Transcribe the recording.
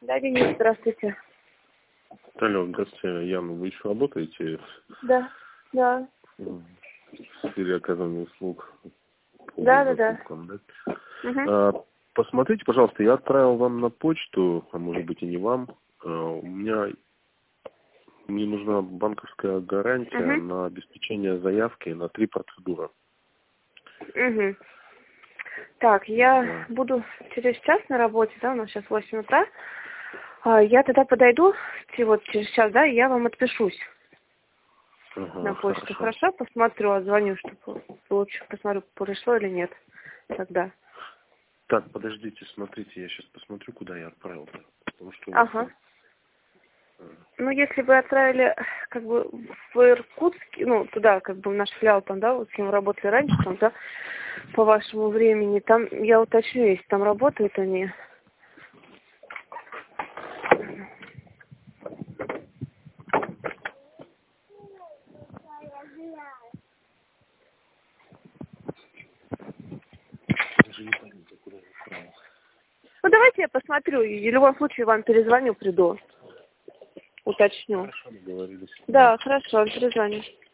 Да, Денис, здравствуйте. Алло, здравствуйте, Яна, вы еще работаете? Да, да. В сфере оказания услуг? Да. Угу. Посмотрите, пожалуйста, я отправил вам на почту, а может быть и не вам. Мне нужна банковская гарантия на обеспечение заявки на 3 процедуры. Угу. Так, я буду через час на работе, да, у нас сейчас 8 утра. Я тогда подойду вот через час, да, и я вам отпишусь на почту. Хорошо, посмотрю, отзвоню, чтобы лучше посмотрю, пришло или нет тогда. Так, подождите, смотрите, я сейчас посмотрю, куда я отправил-то. Потому что Ага. Ну, если вы отправили, как бы, в Иркутск, ну, туда, как бы, в наш филиал, там, да, вот с кем вы работали раньше, там, да, по вашему времени, там, я уточню, если там работают они. Ну, давайте я посмотрю, и в любом случае вам перезвоню, приду, уточню. Хорошо, договорились. Да, хорошо, перезвоню.